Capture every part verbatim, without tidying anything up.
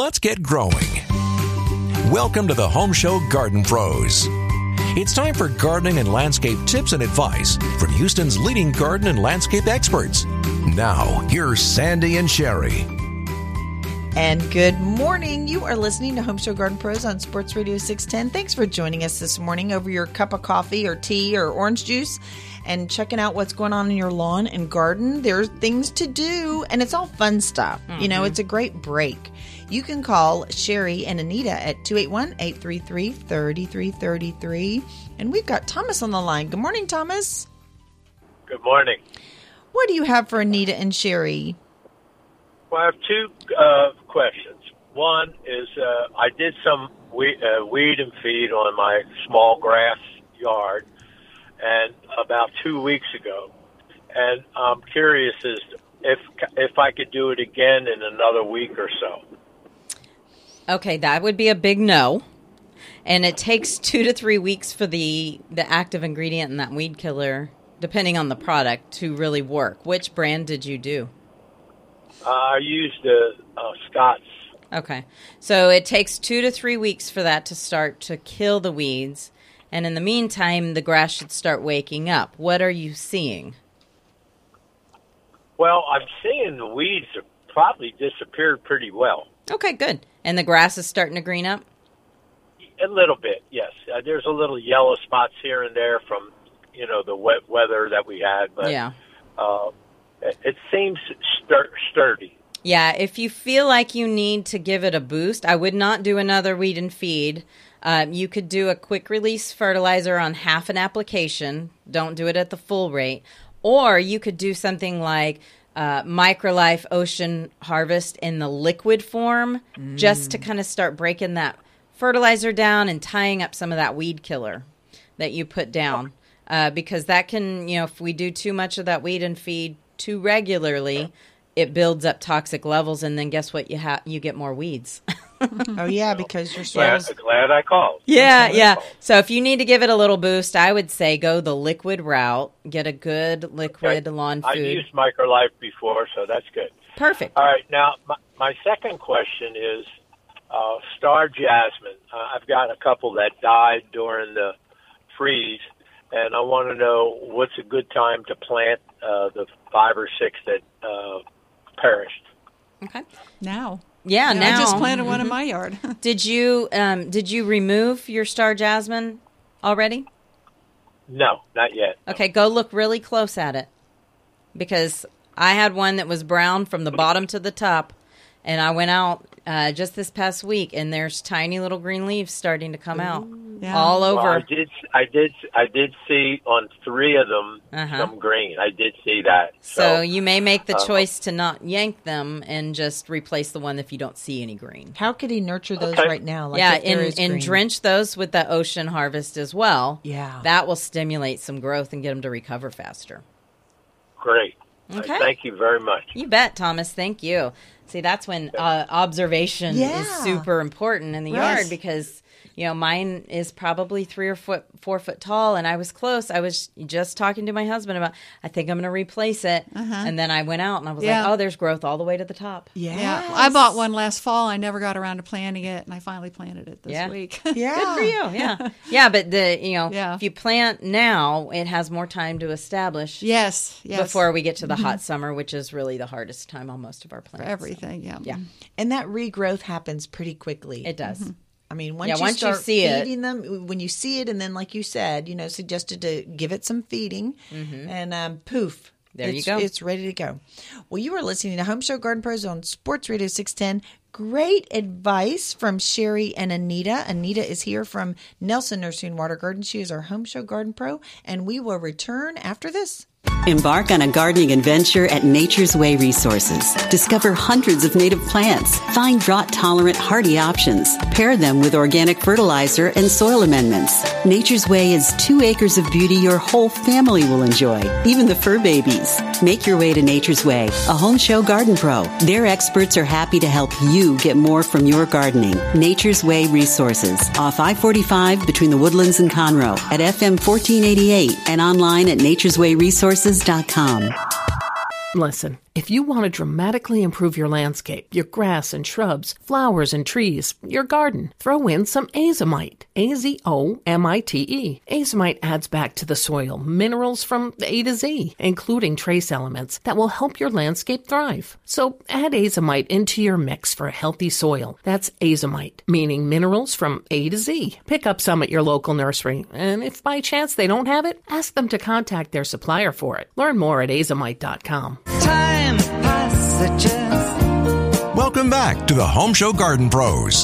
let's get growing. Welcome to the Home Show Garden Pros. It's time for gardening and landscape tips and advice from Houston's leading garden and landscape experts. Now, here's Sandy and Sherry. And good morning. You are listening to Home Show Garden Pros on Sports Radio six ten. Thanks for joining us this morning over your cup of coffee or tea or orange juice and checking out what's going on in your lawn and garden. There's things to do, and it's all fun stuff. Mm-hmm. You know, it's a great break. You can call Sherry and Anita at two eight one, eight three three, three three three three. And we've got Thomas on the line. Good morning, Thomas. Good morning. What do you have for Anita and Sherry? Well, I have two uh, questions. One is uh, I did some weed, uh, weed and feed on my small grass yard and about two weeks ago. And I'm curious as to if, if I could do it again in another week or so. Okay, that would be a big no. And it takes two to three weeks for the, the active ingredient in that weed killer, depending on the product, to really work. Which brand did you do? Uh, I used uh, uh, Scott's. Okay. So it takes two to three weeks for that to start to kill the weeds. And in the meantime, the grass should start waking up. What are you seeing? Well, I'm seeing the weeds have probably disappeared pretty well. Okay, good. And the grass is starting to green up? A little bit, yes. Uh, there's a little yellow spots here and there from, you know, the wet weather that we had. But yeah. Uh, it, it seems stur- sturdy. Yeah, if you feel like you need to give it a boost, I would not do another weed and feed. Um, you could do a quick release fertilizer on half an application. Don't do it at the full rate. Or you could do something like uh, Microlife Ocean Harvest in the liquid form, mm. just to kind of start breaking that fertilizer down and tying up some of that weed killer that you put down. Uh, because that can, you know, if we do too much of that weed and feed too regularly, it builds up toxic levels, and then guess what? You have you get more weeds. Oh yeah, because your soil's soil's glad, glad I called. Yeah, glad yeah. I called. So if you need to give it a little boost, I would say go the liquid route. Get a good liquid Okay. lawn food. I've used Microlife before, so that's good. Perfect. All right, now my, my second question is uh, star jasmine. Uh, I've got a couple that died during the freeze, and I want to know what's a good time to plant uh, the five or six that uh, perished. Okay. Now. Yeah, now. I just planted one mm-hmm. in my yard. Did you um, did you remove your star jasmine already? No, not yet. Okay, go look really close at it, because I had one that was brown from the bottom to the top, and I went out uh, just this past week, and there's tiny little green leaves starting to come out Yeah. all over. Well, I did, I did, I did see on three of them Uh-huh. some green. I did see that. So, So, you may make the uh, choice to not yank them and just replace the one if you don't see any green. How could he nurture those Okay. right now? Like yeah, if there and, is and green? drench those with the Ocean Harvest as well. Yeah. That will stimulate some growth and get them to recover faster. great. Okay. Uh, thank you very much. You bet, Thomas. Thank you. See, that's when uh, observation Yeah. is super important in the Right. yard, because, you know, mine is probably three or foot, four foot tall, and I was close. I was just talking to my husband about, I think I'm going to replace it. Uh-huh. And then I went out and I was Yeah. like, oh, there's growth all the way to the top. Yes. Yeah, I bought one last fall. I never got around to planting it, and I finally planted it this Yeah. week. Yeah. Good for you. Yeah. Yeah. But the, you know, Yeah. if you plant now, it has more time to establish Yes, yes. before we get to the hot summer, which is really the hardest time on most of our plants. For everything, yeah. Yeah. And that regrowth happens pretty quickly. It does. I mean, once Yeah, you once you start see it- feeding them, when you see it, and then, like you said, you know, suggested to give it some feeding, and um, poof, There you it's, go. It's ready to go. Well, you are listening to Home Show Garden Pros on Sports Radio six ten. Great advice from Sherry and Anita. Anita is here from Nelson Nursery and Water Garden. She is our Home Show Garden Pro, and we will return after this. Embark on a gardening adventure at Nature's Way Resources. Discover hundreds of native plants. Find drought-tolerant, hardy options. Pair them with organic fertilizer and soil amendments. Nature's Way is two acres of beauty your whole family will enjoy, even the fur babies. Make your way to Nature's Way, a Home Show Garden Pro. Their experts are happy to help you get more from your gardening. Nature's Way Resources, off I forty-five between the Woodlands and Conroe, at F M fourteen eighty-eight and online at nature's way resources dot com. Listen, If you want to dramatically improve your landscape, your grass and shrubs, flowers and trees, your garden, throw in some Azomite. A Z O M I T E. Azomite adds back to the soil minerals from A to Z, including trace elements that will help your landscape thrive. So add Azomite into your mix for a healthy soil. That's Azomite, meaning minerals from A to Z. Pick up some at your local nursery, and if by chance they don't have it, ask them to contact their supplier for it. Learn more at azomite dot com. Time passages. Welcome back to the Home Show Garden Pros.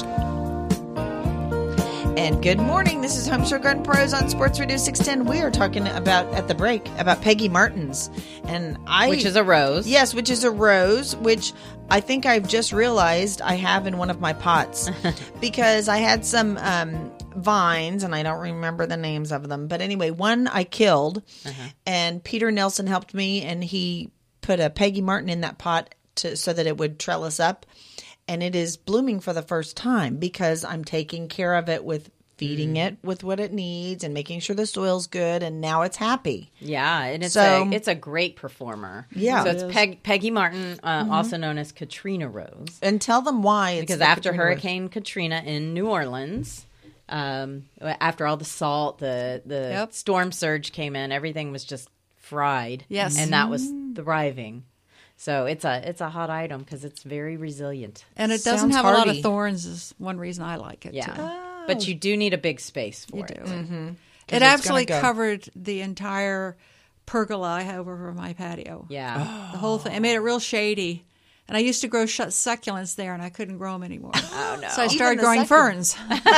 And good morning. This is Home Show Garden Pros on Sports Radio six ten. We are talking about, at the break, about Peggy Martins. And I, Which is a rose. Yes, which is a rose, which I think I've just realized I have in one of my pots. Because I had some um, vines, and I don't remember the names of them. But anyway, one I killed, uh-huh. and Peter Nelson helped me, and he put a Peggy Martin in that pot to, so that it would trellis up. And it is blooming for the first time because I'm taking care of it with feeding mm. it with what it needs and making sure the soil's good, and now it's happy. Yeah, and it's so, a it's a great performer. Yeah, so it's it Peg, Peggy Martin, uh, mm-hmm. also known as Katrina Rose. And tell them why. It's because the after Katrina Hurricane Rose. Katrina in New Orleans, um, after all the salt, the the Yep. storm surge came in, everything was just fried. Yes, and that was thriving. So it's a it's a hot item because it's very resilient. And it doesn't Sounds have a lot hardy. of thorns is one reason I like it, Yeah. too. Oh. But you do need a big space for You it. do. Mm-hmm. It actually covered the entire pergola I have over my patio. Yeah. The whole thing. I made it real shady. And I used to grow sh- succulents there, and I couldn't grow them anymore. Oh, no. So I Even started the growing succulents.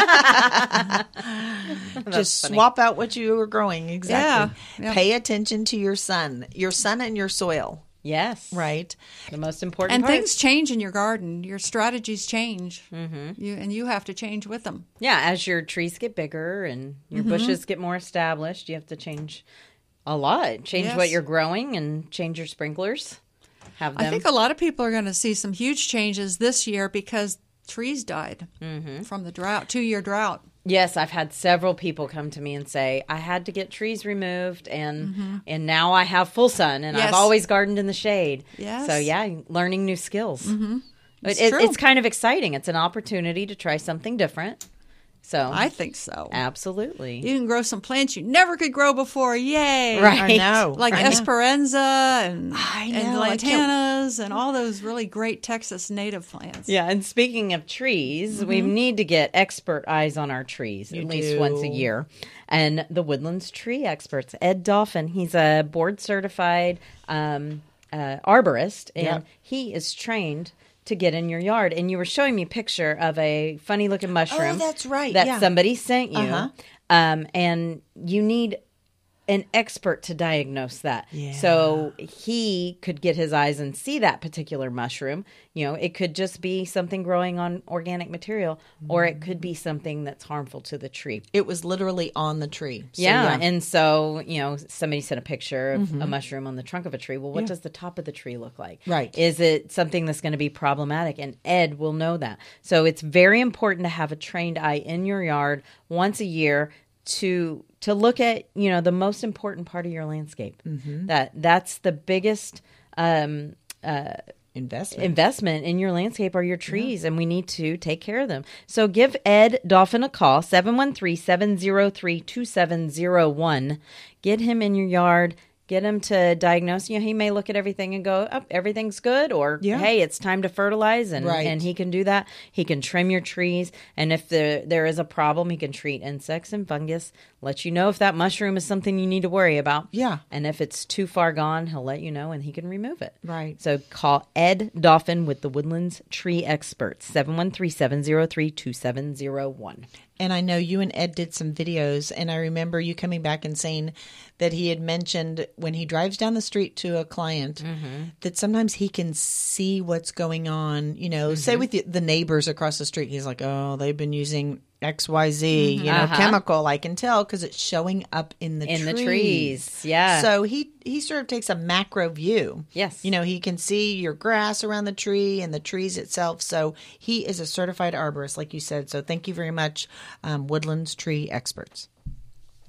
ferns. Just funny. swap out what you were growing. Exactly. Yeah. Yep. Pay attention to your sun, your sun and your soil. Yes. Right. The most important And part. things change in your garden. Your strategies change. Mm-hmm. You, and you have to change with them. Yeah, as your trees get bigger and your Mm-hmm. bushes get more established, you have to change a lot. Change Yes. what you're growing and change your sprinklers. Have them. I think a lot of people are going to see some huge changes this year because trees died mm-hmm. from the drought, two-year drought. Yes, I've had several people come to me and say, I had to get trees removed, and Mm-hmm. and now I have full sun, and Yes. I've always gardened in the shade. Yes. So, yeah, learning new skills. Mm-hmm. It's It, it, true. it's kind of exciting. It's an opportunity to try something different. So I think so. Absolutely. You can grow some plants you never could grow before. Yay. Right. I know. Like I know. Esperanza and, I and know, I can't- lantanas and all those really great Texas native plants. Yeah, and speaking of trees, we need to get expert eyes on our trees You at least do. once a year. And the Woodlands Tree Experts, Ed Dolphin, he's a board certified um, uh, arborist, and Yep. he is trained to get in your yard. And you were showing me a picture of a funny looking mushroom. Oh, that's right, That yeah. somebody sent you. Uh-huh. Um, and you need an expert to diagnose that. Yeah. So he could get his eyes and see that particular mushroom. You know, it could just be something growing on organic material, or it could be something that's harmful to the tree. It was literally on the tree. So, yeah. And so, you know, somebody sent a picture of a mushroom on the trunk of a tree. Well, what Yeah. does the top of the tree look like? Right. Is it something that's going to be problematic? And Ed will know that. So it's very important to have a trained eye in your yard once a year to to look at, you know, the most important part of your landscape. Mm-hmm. That that's the biggest um, uh, investment. investment in your landscape are your trees, and we need to take care of them. So give Ed Dolphin a call, seven one three, seven zero three, two seven zero one. Get him in your yard. Get him to diagnose. You know, he may look at everything and go, oh, everything's good, or Yeah. hey, it's time to fertilize, and, Right. and he can do that. He can trim your trees, and if there there is a problem, he can treat insects and fungus, let you know if that mushroom is something you need to worry about. Yeah. And if it's too far gone, he'll let you know, and he can remove it. Right. So call Ed Dolphin with the Woodlands Tree Experts, seven one three, seven zero three, two seven zero one. And I know you and Ed did some videos, and I remember you coming back and saying that he had mentioned when he drives down the street to a client that sometimes he can see what's going on. You know, say with the, the neighbors across the street, he's like, oh, they've been using X Y Z, you know, Uh-huh. chemical. I can tell because it's showing up in the In trees. the trees, yeah. So he he sort of takes a macro view. Yes. You know, he can see your grass around the tree and the trees itself. So he is a certified arborist, like you said. So thank you very much, um, Woodlands Tree Experts.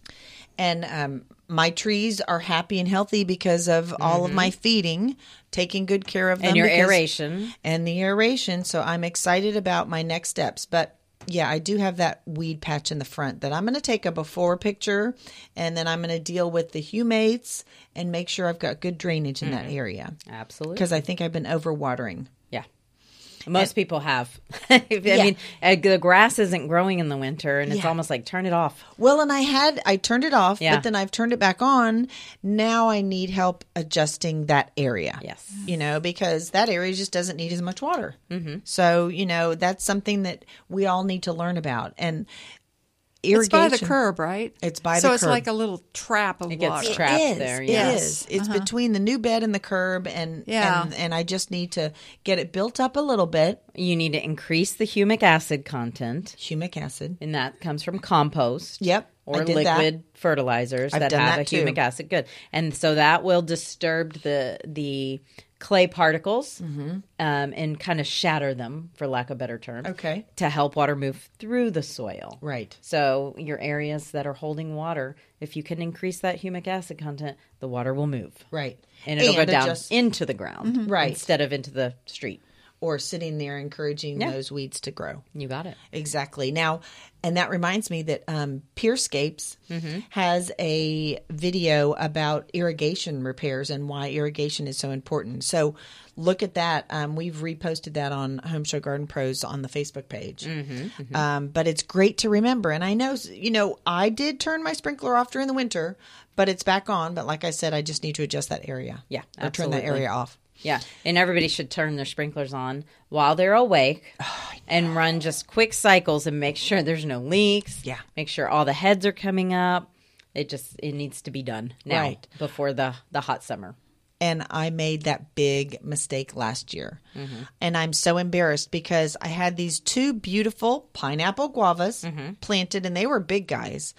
And um, my trees are happy and healthy because of all of my feeding, taking good care of them. And your because- aeration. And the aeration. So I'm excited about my next steps. But yeah, I do have that weed patch in the front that I'm going to take a before picture, and then I'm going to deal with the humates and make sure I've got good drainage in Mm. that area. Absolutely. Because I think I've been overwatering. Yeah. Most people have. I Yeah. mean, uh, the grass isn't growing in the winter, and it's Yeah. almost like turn it off. Well, and I had, I turned it off, Yeah. but then I've turned it back on. Now I need help adjusting that area. Yes. You know, because that area just doesn't need as much water. Mm-hmm. So, you know, that's something that we all need to learn about. And irrigation. It's by the curb, right? It's by so the it's curb. like a little trap of It gets water. trapped It is. there. It Yes. is. It's between the new bed and the curb, and Yeah. and and I just need to get it built up a little bit. You need to increase the humic acid content, Humic acid. and that comes from compost. Yep, I Or did liquid that. fertilizers I've that done have that a too. humic acid. Good. And so that will disturb the the clay particles um, and kind of shatter them, for lack of a better term. Okay. To help water move through the soil. Right. So your areas that are holding water, if you can increase that humic acid content, the water will move. Right. And it'll And go down adjust- into the ground. Right. Instead of into the street. Or sitting there encouraging Yeah. those weeds to grow. You got it. Exactly. Now, and that reminds me that um, Peerscapes has a video about irrigation repairs and why irrigation is so important. So look at that. Um, we've reposted that on Home Show Garden Pros on the Facebook page. Um, but it's great to remember. And I know, you know, I did turn my sprinkler off during the winter, but it's back on. But like I said, I just need to adjust that area. Yeah, Or turn that absolutely. area off. Yeah, and everybody should turn their sprinklers on while they're awake and run just quick cycles and make sure there's no leaks. Yeah. Make sure all the heads are coming up. It just it needs to be done now Right. before the, the hot summer. And I made that big mistake last year. And I'm so embarrassed because I had these two beautiful pineapple guavas planted, and they were big guys.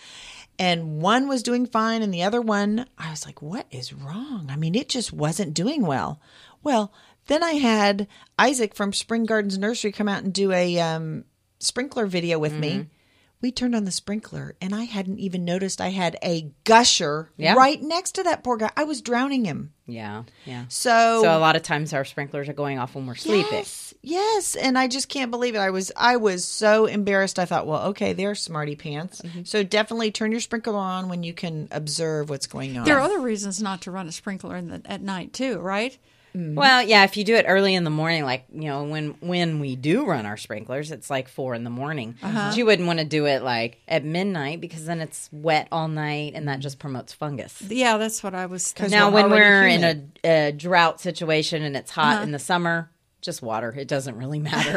And one was doing fine, and the other one, I was like, what is wrong? I mean, it just wasn't doing well. Well, then I had Isaac from Spring Gardens Nursery come out and do a um, sprinkler video with me. We turned on the sprinkler, and I hadn't even noticed I had a gusher Yeah. right next to that poor guy. I was drowning him. Yeah, yeah. So, So a lot of times our sprinklers are going off when we're sleeping. Yes, yes, and I just can't believe it. I was I was so embarrassed. I thought, well, okay, they're smarty pants. Mm-hmm. So definitely turn your sprinkler on when you can observe what's going on. There are other reasons not to run a sprinkler in the, at night too, right? Well, yeah, if you do it early in the morning, like, you know, when when we do run our sprinklers, it's like four in the morning. But you wouldn't want to do it like at midnight because then it's wet all night and that just promotes fungus. Yeah, that's what I was thinking. Now, we're when already we're in humid. a, a drought situation and it's hot in the summer, just water. It doesn't really matter.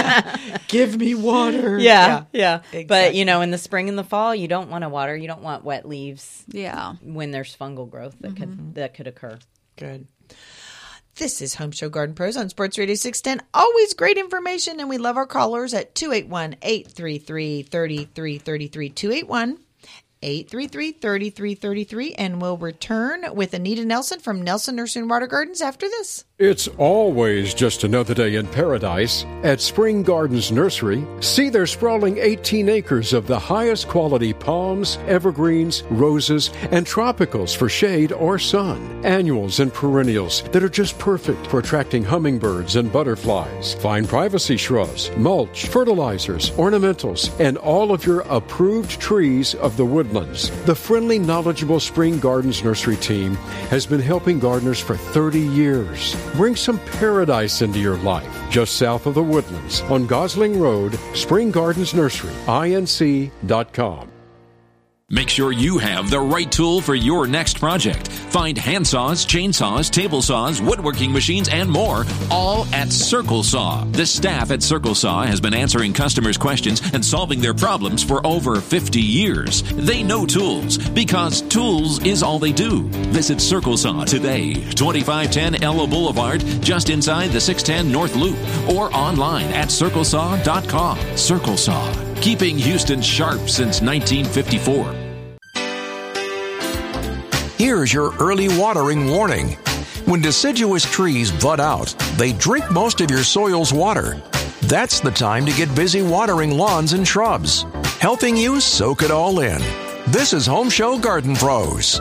Give me water. yeah, yeah. But, exactly. you know, in the spring and the fall, you don't want to water. You don't want wet leaves Yeah. when there's fungal growth that could that could occur. Good. This is Home Show Garden Pros on Sports Radio six ten. Always great information, and we love our callers at two eight one, eight three three, three three three three, two eight one, eight three three, three three three three, and we'll return with Anita Nelson from Nelson Nursery and Water Gardens after this. It's always just another day in paradise. At Spring Gardens Nursery, see their sprawling eighteen acres of the highest quality palms, evergreens, roses, and tropicals for shade or sun. Annuals and perennials that are just perfect for attracting hummingbirds and butterflies. Fine privacy shrubs, mulch, fertilizers, ornamentals, and all of your approved trees of the woodlands. The friendly, knowledgeable Spring Gardens Nursery team has been helping gardeners for thirty years. Bring some paradise into your life. Just south of the Woodlands on Gosling Road, Spring Gardens Nursery, I N C dot com. Make sure you have the right tool for your next project. Find handsaws, chainsaws, table saws, woodworking machines, and more, all at Circle Saw. The staff at Circle Saw has been answering customers' questions and solving their problems for over fifty years. They know tools, because tools is all they do. Visit Circle Saw today, twenty-five ten Ella Boulevard, just inside the six ten North Loop, or online at circle saw dot com. Circle Saw, keeping Houston sharp since nineteen fifty-four. Here's your early watering warning. When deciduous trees bud out, they drink most of your soil's water. That's the time to get busy watering lawns and shrubs, helping you soak it all in. This is Home Show Garden Pros.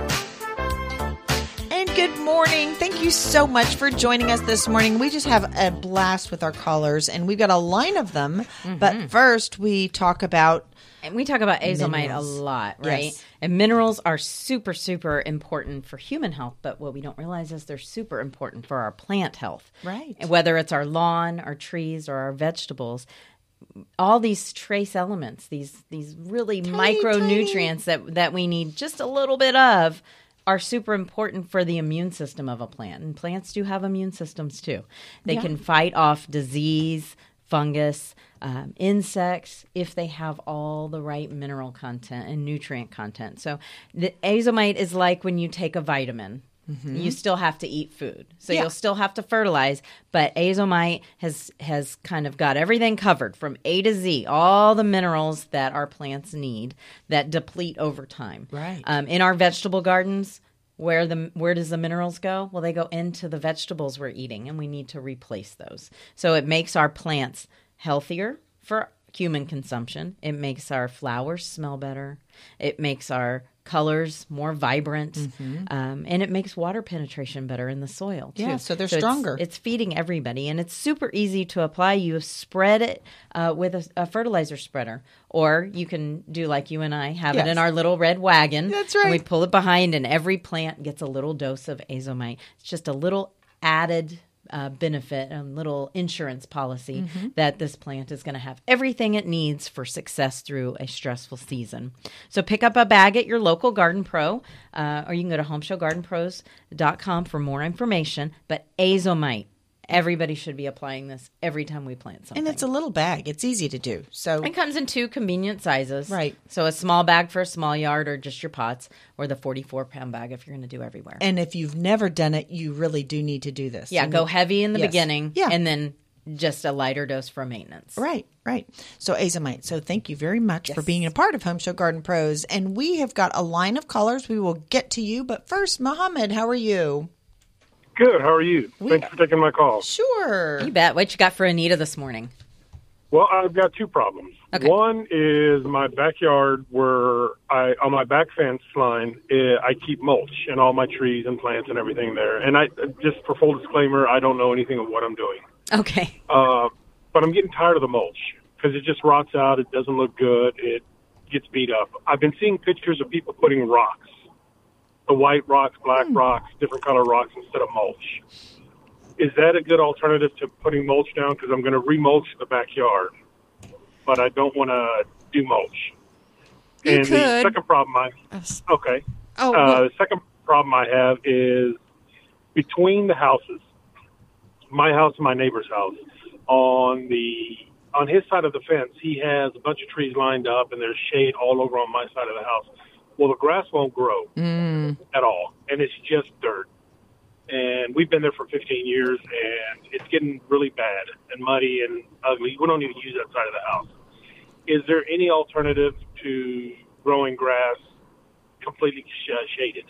Good morning. Thank you so much for joining us this morning. We just have a blast with our callers, and we've got a line of them. Mm-hmm. But first, we talk about and we talk about azomite a lot, right? Yes. And minerals are super, super important for human health, but what we don't realize is they're super important for our plant health. Right. And whether it's our lawn, our trees, or our vegetables, all these trace elements, these these really tiny, micronutrients tiny. that that we need just a little bit of, are super important for the immune system of a plant. And plants do have immune systems too. They yeah. can fight off disease, fungus, um, insects if they have all the right mineral content and nutrient content. So the azomite is like when you take a vitamin. Mm-hmm. You still have to eat food. So yeah. you'll still have to fertilize, but azomite has has kind of got everything covered from A to Z, all the minerals that our plants need that deplete over time. Right. Um, in our vegetable gardens, where the where does the minerals go? Well, they go into the vegetables we're eating, and we need to replace those. So it makes our plants healthier for human consumption. It makes our flowers smell better. It makes our colors more vibrant, mm-hmm. um, and it makes water penetration better in the soil too. Yeah, so they're so stronger. It's, it's feeding everybody, and it's super easy to apply. You spread it uh, with a, a fertilizer spreader, or you can do like you and I have yes. it in our little red wagon. That's right. And we pull it behind, and every plant gets a little dose of azomite. It's just a little added Uh, benefit, a little insurance policy mm-hmm. that this plant is going to have everything it needs for success through a stressful season. So pick up a bag at your local Garden Pro, uh, or you can go to home show garden pros dot com for more information. But azomite, everybody should be applying this every time we plant something. And it's a little bag. It's easy to do. So it comes in two convenient sizes. Right. So a small bag for a small yard or just your pots, or the forty-four pound bag if you're going to do everywhere. And if you've never done it, you really do need to do this. Yeah, and go heavy in the yes. beginning yeah. and then just a lighter dose for maintenance. Right, right. So azomite. So thank you very much yes. for being a part of Home Show Garden Pros. And we have got a line of callers. We will get to you. But first, Mohammed, how are you? Good. How are you? We, Thanks for taking my call. Sure. You bet. What you got for Anita this morning? Well, I've got two problems. Okay. One is my backyard where I, on my back fence line, uh, I keep mulch and all my trees and plants and everything there. And I, just for full disclaimer, I don't know anything of what I'm doing. Okay. Uh, but I'm getting tired of the mulch because it just rots out. It doesn't look good. It gets beat up. I've been seeing pictures of people putting rocks. The white rocks, black mm. rocks, different color rocks instead of mulch. Is that a good alternative to putting mulch down? Because I'm going to remulch the backyard, but I don't want to do mulch. You and could. the second problem I okay. Oh, uh, well. the second problem I have is between the houses, my house and my neighbor's house. On the on his side of the fence, he has a bunch of trees lined up, and there's shade all over on my side of the house. Well, the grass won't grow mm. at all, and it's just dirt. And we've been there for fifteen years, and it's getting really bad and muddy and ugly. We don't even use that side of the house. Is there any alternative to growing grass completely sh- shaded?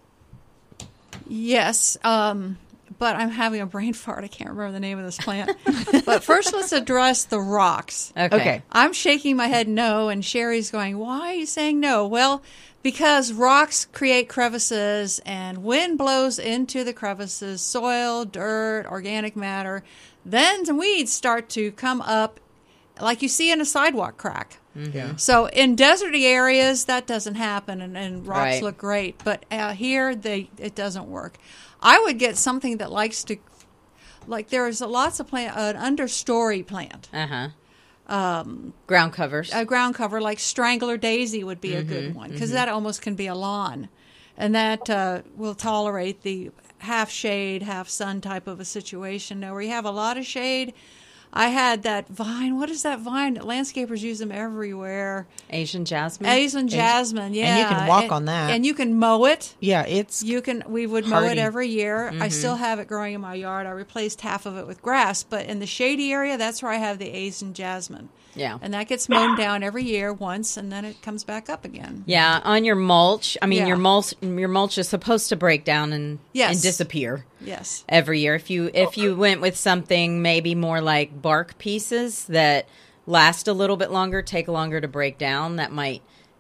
Yes, um, but I'm having a brain fart. I can't remember the name of this plant. But first, let's address the rocks. Okay. okay. I'm shaking my head no, and Sherry's going, why are you saying no? Well, because rocks create crevices, and wind blows into the crevices, soil, dirt, organic matter. Then some weeds start to come up like you see in a sidewalk crack. Mm-hmm. Yeah. So in deserty areas, that doesn't happen, and, and rocks right. look great. But uh, here, they it doesn't work. I would get something that likes to, like there's lots of plant, an understory plant. Uh-huh. Um, ground covers. A ground cover like Strangler Daisy would be mm-hmm, a good one because mm-hmm. that almost can be a lawn. And that uh, will tolerate the half shade, half sun type of a situation. Now, where you have a lot of shade, I had that vine. What is that vine? Landscapers use them everywhere. Asian jasmine? Asian jasmine, yeah. And you can walk and, on that. And you can mow it. Yeah, it's You can. We would hardy. mow it every year. Mm-hmm. I still have it growing in my yard. I replaced half of it with grass. But in the shady area, that's where I have the Asian jasmine. Yeah. And that gets mown down every year once, and then it comes back up again. Yeah, on your mulch. I mean, Yeah. your mulch your mulch is supposed to break down and Yes. and disappear. Yes. Every year. If you if you went with something maybe more like bark pieces that last a little bit longer, take longer to break down, that might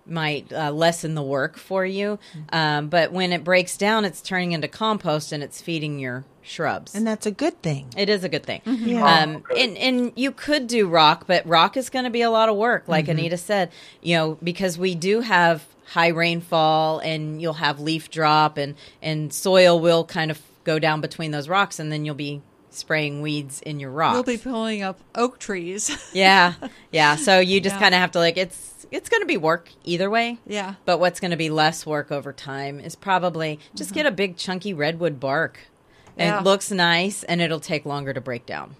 might uh, lessen the work for you. Um, but when it breaks down, it's turning into compost and it's feeding your shrubs. And that's a good thing. It is a good thing. Mm-hmm. Yeah. Um, and, and you could do rock, but rock is going to be a lot of work, like mm-hmm. Anita said, you know, because we do have high rainfall and you'll have leaf drop and, and soil will kind of go down between those rocks and then you'll be spraying weeds in your rocks. We'll be pulling up oak trees. yeah. Yeah. So you just Yeah. kind of have to like, it's, it's going to be work either way. Yeah. But what's going to be less work over time is probably just mm-hmm. get a big chunky redwood bark. And Yeah. it looks nice, and it'll take longer to break down.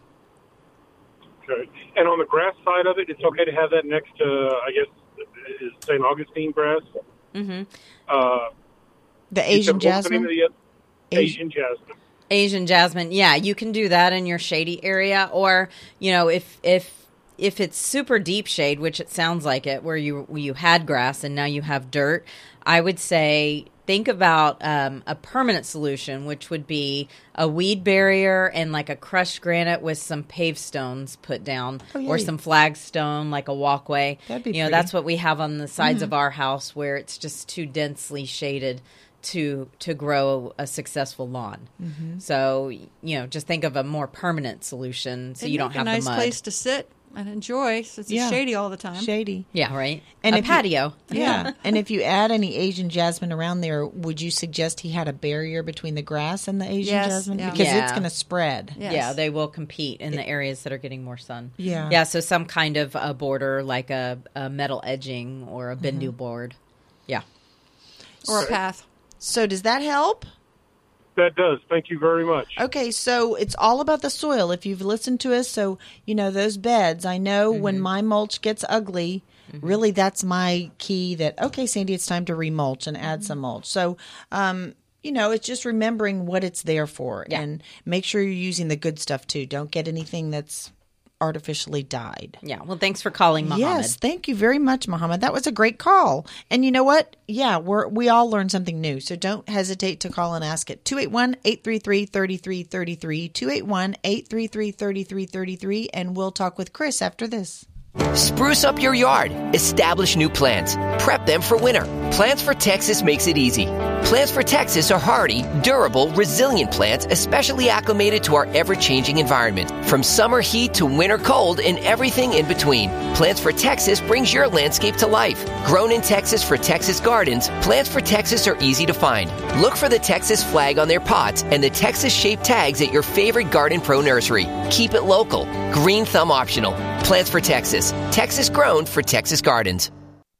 Okay. And on the grass side of it, it's okay to have that next to, I guess, is Saint Augustine grass? Mm-hmm. Uh, the Asian what's the name jasmine? of the, uh, Asian jasmine. Asian jasmine, yeah, you can do that in your shady area, or you know, if if if it's super deep shade, which it sounds like it, where you where you had grass and now you have dirt, I would say think about um, a permanent solution, which would be a weed barrier and like a crushed granite with some paved stones put down, oh, yeah. or some flagstone, like a walkway. That'd be you know, pretty. that's what we have on the sides Mm-hmm. of our house, where it's just too densely shaded to to grow a successful lawn. Mm-hmm. So, you know, just think of a more permanent solution so It'd you don't make have a nice the mud. place to sit and enjoy since Yeah. it's shady all the time. Shady. Yeah, right. And a if you- patio. Yeah. And if you add any Asian jasmine around there, would you suggest he had a barrier between the grass and the Asian Yes, jasmine? yeah. Because Yeah. it's going to spread. Yes. Yeah, they will compete in the areas that are getting more sun. Yeah. Yeah, so some kind of a border like a, a metal edging or a bindu Mm-hmm. board. Yeah. Or a path. So does that help? That does. Thank you very much. Okay, so it's all about the soil. If you've listened to us, so you know those beds. I know Mm-hmm. when my mulch gets ugly, really that's my key. That okay, Sandy, it's time to remulch and add some mulch. So, um, you know, it's just remembering what it's there for, Yeah. and make sure you're using the good stuff too. Don't get anything that's artificially dyed. Yeah. Well, thanks for calling, Muhammad. Yes, thank you very much, Muhammad. That was a great call. And you know what? Yeah, we're we all learned something new. So don't hesitate to call and ask it. two eight one, eight three three, three three three three, two eight one, eight three three, three three three three, and we'll talk with Chris after this. Spruce up your yard. Establish new plants. Prep them for winter. Plants for Texas makes it easy. Plants for Texas are hardy, durable, resilient plants, especially acclimated to our ever-changing environment. From summer heat to winter cold and everything in between, Plants for Texas brings your landscape to life. Grown in Texas for Texas gardens, Plants for Texas are easy to find. Look for the Texas flag on their pots and the Texas-shaped tags at your favorite Garden Pro nursery. Keep it local. Green thumb optional. Plants for Texas. Texas grown for Texas gardens.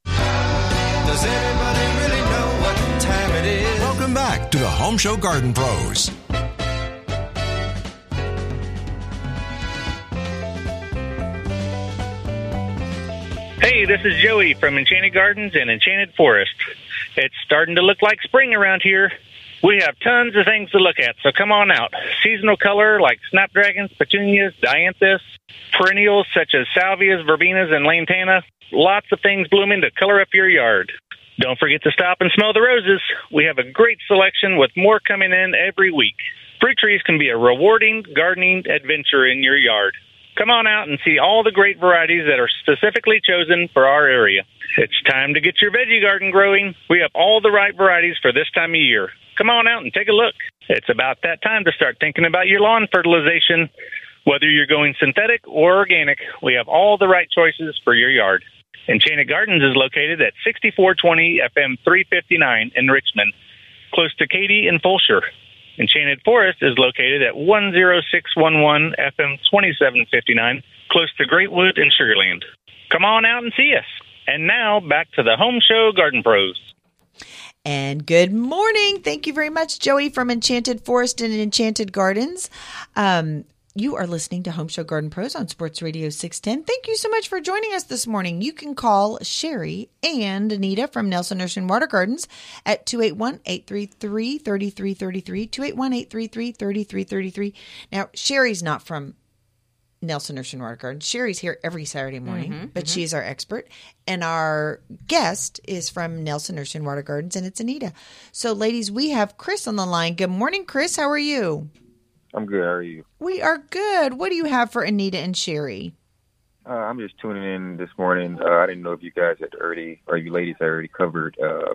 Does everybody really know what time it is? Welcome back to the Home Show Garden Pros. Hey, this is Joey from Enchanted Gardens and Enchanted Forest. It's starting to look like spring around here. We have tons of things to look at, so come on out. Seasonal color like snapdragons, petunias, dianthus, perennials such as salvias, verbenas, and lantana. Lots of things blooming to color up your yard. Don't forget to stop and smell the roses. We have a great selection with more coming in every week. Fruit trees can be a rewarding gardening adventure in your yard. Come on out and see all the great varieties that are specifically chosen for our area. It's time to get your veggie garden growing. We have all the right varieties for this time of year. Come on out and take a look. It's about that time to start thinking about your lawn fertilization. Whether you're going synthetic or organic, we have all the right choices for your yard. Enchanted Gardens is located at sixty-four twenty F M three fifty-nine in Richmond, close to Katy and Fulshear. Enchanted Forest is located at one oh six one one F M twenty-seven fifty-nine, close to Greatwood and Sugarland. Come on out and see us. And now, back to the Home Show Garden Pros. And good morning. Thank you very much, Joey from Enchanted Forest and Enchanted Gardens. Um, you are listening to Home Show Garden Pros on Sports Radio six ten. Thank you so much for joining us this morning. You can call Sherry and Anita from Nelson Nursery and Water Gardens at two eight one, eight three three, three three three three, two eight one, eight three three, three three three three. Now, Sherry's not from Nelson Nursery and Water Garden. Sherry's here every Saturday morning, Mm-hmm, but mm-hmm. she's our expert. And our guest is from Nelson Nursery and Water Gardens, and it's Anita. So, ladies, we have Chris on the line. Good morning, Chris. How are you? I'm good. How are you? We are good. What do you have for Anita and Sherry? Uh, I'm just tuning in this morning. Uh, I didn't know if you guys had already, or you ladies had already covered. Uh,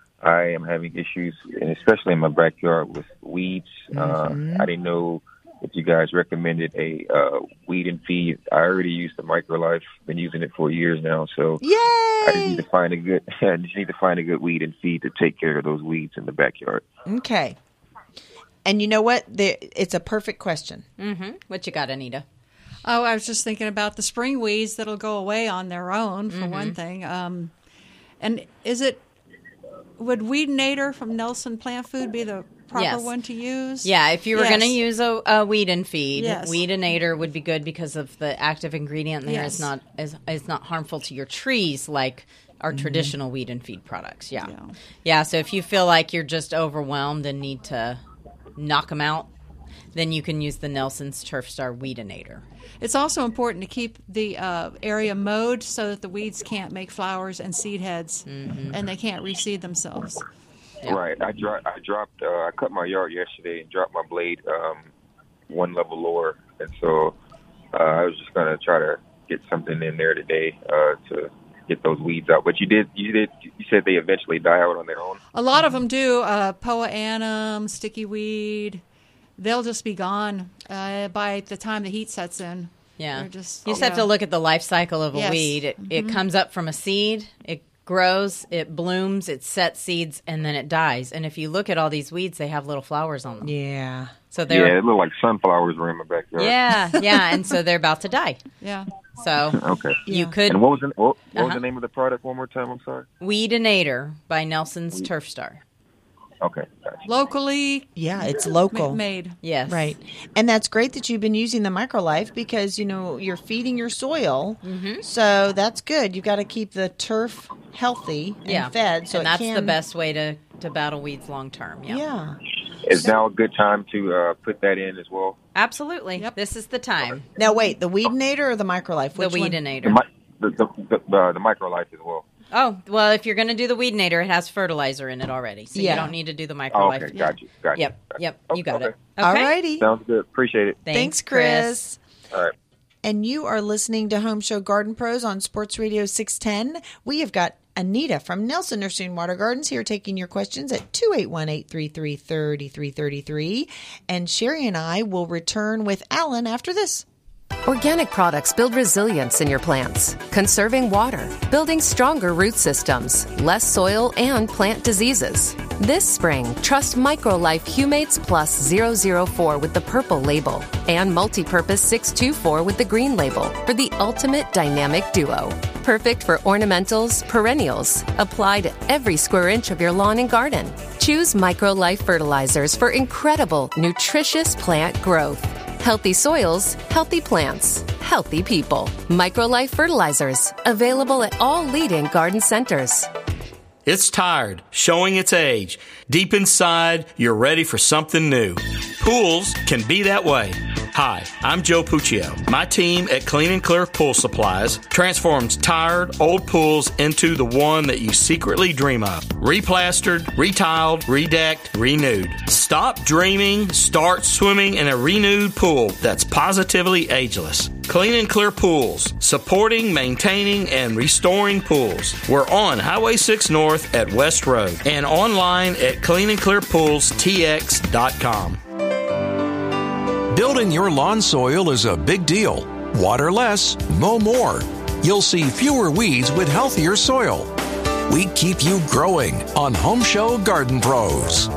I am having issues, and especially in my backyard, with weeds. Mm-hmm. Uh, I didn't know if you guys recommended a uh, weed and feed. I already used the MicroLife. Been using it for years now, so Yay! I just need to find a good. I just need to find a good weed and feed to take care of those weeds in the backyard. Okay. And you know what? The, it's a perfect question. Mm-hmm. What you got, Anita? Oh, I was just thinking about the spring weeds that'll go away on their own, for Mm-hmm. one thing. Um, and is it, would Weedinator from Nelson Plant Food be the proper Yes. one to use? Yeah, if you were Yes. going to use a, a weed and feed, Yes. Weedinator would be good because of the active ingredient there Yes. is not is, is not harmful to your trees like our traditional weed and feed products. Yeah. Yeah. yeah, so if you feel like you're just overwhelmed and need to knock them out, then you can use the Nelson's Turf Star Weedinator. It's also important to keep the uh, area mowed so that the weeds can't make flowers and seed heads, Mm-hmm. and they can't reseed themselves. Yeah. Right. I, dro- I dropped. Uh, I cut my yard yesterday and dropped my blade um, one level lower, and so uh, I was just gonna try to get something in there today uh, to get those weeds out. But you did. You did. You said they eventually die out on their own. A lot of them do. Uh, Poa annum, sticky weed, they'll just be gone uh, by the time the heat sets in. Yeah. They're just, you just yeah. have to look at the life cycle of a Yes. weed. It, it Mhm. comes up from a seed, it grows, it blooms, it sets seeds, and then it dies. And if you look at all these weeds, they have little flowers on them. Yeah. So they're Yeah, it looked like sunflowers were in my backyard. yeah, yeah, and so they're about to die. Yeah. So Okay. you could And what was the what, what was Uh-huh. the name of the product one more time? I'm sorry. Weedinator by Nelson's Turf Star. Okay. Gotcha. Locally Yeah, it's local. ma- made. Yes. Right. And that's great that you've been using the MicroLife because, you know, you're feeding your soil. Mm-hmm. So that's good. You've got to keep the turf healthy and Yeah. fed. So and it that's can, the best way to, to battle weeds long term. Yeah. Yeah. Is now a good time to uh, put that in as well? Absolutely. This is the time. Now, wait, the Weedinator or the MicroLife? The Which one? Weedinator. The mi- the the, the, uh, the MicroLife as well. Oh, well, if you're going to do the Weedinator, it has fertilizer in it already. So Yeah. you don't need to do the Oh, MicroLife. okay. Got you. Got you. Yep. Yep. You got it. Okay. Okay. All righty. Sounds good. Appreciate it. Thanks, Chris. All right. And you are listening to Home Show Garden Pros on Sports Radio six ten. We have got Anita from Nelson Nursery and Water Gardens here taking your questions at two eight one, eight three three, three three three three. And Sherry and I will return with Alan after this. Organic products build resilience in your plants, conserving water, building stronger root systems, less soil, and plant diseases. This spring, trust MicroLife Humates Plus zero zero four with the purple label and Multipurpose six two four with the green label for the ultimate dynamic duo. Perfect for ornamentals, perennials. Apply to every square inch of your lawn and garden. Choose MicroLife fertilizers for incredible, nutritious plant growth. Healthy soils, healthy plants, healthy people. MicroLife fertilizers, available at all leading garden centers. It's tired, showing its age. Deep inside, you're ready for something new. Pools can be that way. Hi, I'm Joe Puccio. My team at Clean and Clear Pool Supplies transforms tired, old pools into the one that you secretly dream of. Replastered, retiled, redecked, renewed. Stop dreaming, start swimming in a renewed pool that's positively ageless. Clean and Clear Pools, supporting, maintaining, and restoring pools. We're on Highway six North at West Road and online at clean and clear pools t x dot com. Building your lawn soil is a big deal. Water less, mow more. You'll see fewer weeds with healthier soil. We keep you growing on Home Show Garden Pros.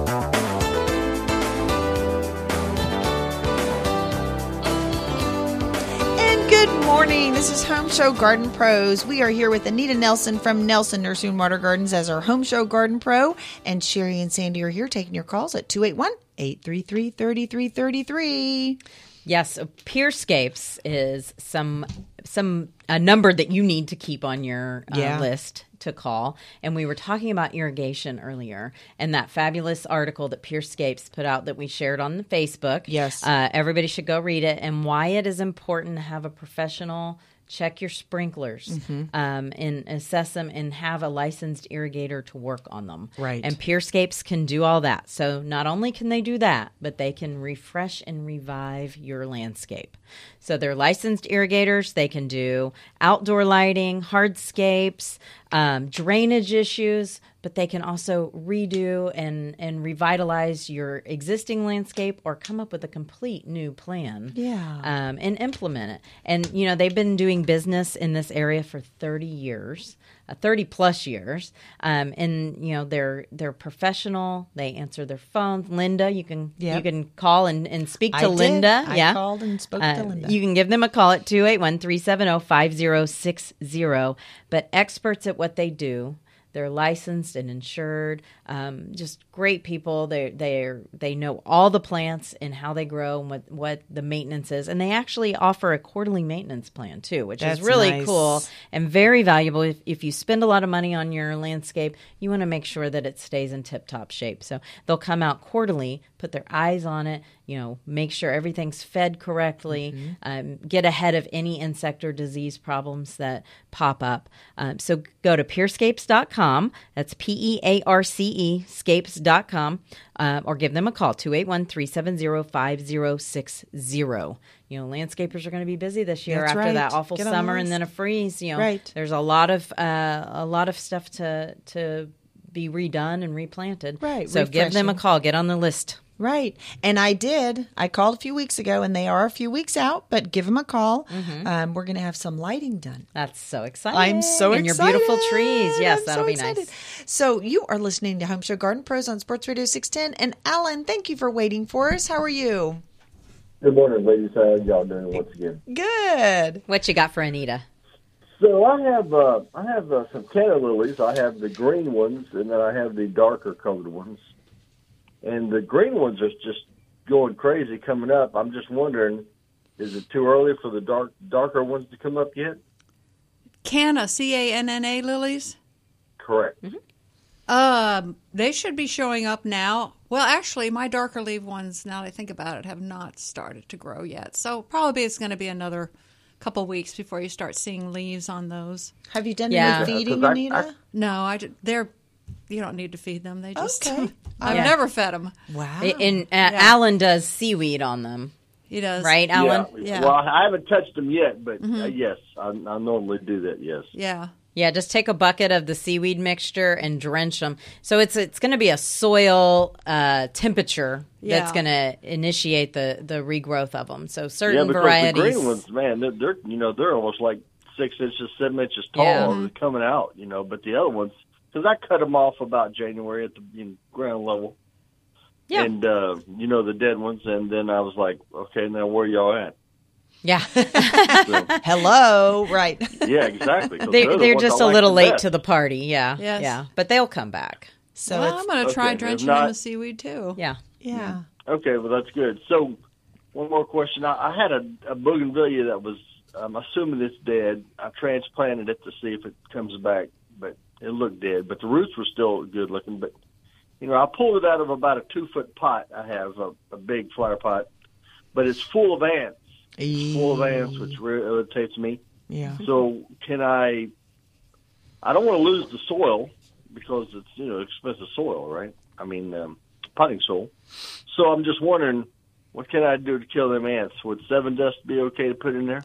And good morning. This is Home Show Garden Pros. We are here with Anita Nelson from Nelson Nursery and Water Gardens as our Home Show Garden Pro. And Sherry and Sandy are here taking your calls at two eight one, eight three three, three three three three. Yes, so Peerscapes is some some a number that you need to keep on your uh, Yeah. list to call. And we were talking about irrigation earlier, and that fabulous article that Peerscapes put out that we shared on the Facebook. Yes. Uh, everybody should go read it, and why it is important to have a professional check your sprinklers, Mm-hmm. um, and assess them, and have a licensed irrigator to work on them. Right. And Purescapes can do all that. So not only can they do that, but they can refresh and revive your landscape. So they're licensed irrigators. They can do outdoor lighting, hardscapes, um, drainage issues, but they can also redo and, and revitalize your existing landscape or come up with a complete new plan. Yeah. Um, and implement it. And, you know, they've been doing business in this area for thirty years. Uh, thirty plus years, um, and you know they're they're professional. They answer their phones. Linda, you can Yep. you can call and, and speak to I did. Linda. I yeah, called and spoke Uh, to Linda. You can give them a call at two eight one, three seven zero, five zero six zero. But experts at what they do. They're licensed and insured. Um, just great people. They they they know all the plants and how they grow and what, what the maintenance is. And they actually offer a quarterly maintenance plan too, which That's is really nice. cool and very valuable. If if you spend a lot of money on your landscape, you want to make sure that it stays in tip-top shape. So they'll come out quarterly, put their eyes on it, you know, make sure everything's fed correctly, Mm-hmm. um, get ahead of any insect or disease problems that pop up. Um, so go to purescapes dot com. That's P E A R C E, scapes dot com, uh, or give them a call, two eight one, three seven zero, five zero six zero. You know, landscapers are going to be busy this year That's after right. that awful Get on the summer and list. then a freeze. You know, Right. there's a lot of uh, a lot of stuff to to be redone and replanted. Right, So give them a refreshing. call. Get on the list. Right. And I did. I called a few weeks ago, and they are a few weeks out, but give them a call. Mm-hmm. Um, we're going to have some lighting done. That's so exciting. I'm so and excited. your beautiful trees. Yes, I'm that'll so be excited. nice. So you are listening to Home Show Garden Pros on Sports Radio six ten. And Alan, thank you for waiting for us. How are you? Good morning, ladies. How y'all doing once again? Good. What you got for Anita? So I have uh, I have uh, some canna lilies. I have the green ones, and then I have the darker colored ones. And the green ones are just going crazy coming up. I'm just wondering, is it too early for the dark darker ones to come up yet? Canna, C A N N A lilies? Correct. Um, they should be showing up now. Well, actually, my darker leaf ones, now that I think about it, have not started to grow yet. So probably it's going to be another couple weeks before you start seeing leaves on those. Have you done Yeah. any feeding, Yeah, 'cause I- Anita? I- No, I ju- they're you don't need to feed them. They just Okay. I've Yeah. never fed them. Wow. And uh, Alan does seaweed on them, He does. right, Alan? Yeah. Yeah. Well, I haven't touched them yet, but Mm-hmm. uh, yes, I, I normally do that. Yes. Yeah. Yeah, just take a bucket of the seaweed mixture and drench them. So it's it's going to be a soil uh, temperature that's Yeah. going to initiate the, the regrowth of them. So Yeah, certain because varieties. the green ones, man, they're, they're you know they're almost like six inches, seven inches tall. Yeah. They're coming out, you know. But the other ones, because I cut them off about January at the you know, ground level, Yeah. and uh, you know the dead ones, and then I was like, okay, now where y'all at? Yeah. So, Hello. Right. yeah, exactly. 'cause they, they're the they're ones just I a like little the late best. to the party. Yeah. Yes. Yeah. But they'll come back. So well, it's, I'm going to try okay, if drenching not- them with seaweed too. Yeah. yeah. Okay, well that's good. So, one more question. I, I had a, a bougainvillea that was, I'm assuming it's dead. I transplanted it to see if it comes back, but it looked dead. But the roots were still good looking. But you know, I pulled it out of about a two foot pot. I have a, a big flower pot, but it's full of ants. It's full of ants, which really irritates me. Yeah. So, can I? I don't want to lose the soil because it's you know expensive soil, right? I mean, um, potting soil. So I'm just wondering, what can I do to kill them ants? Would Seven Dust be okay to put in there?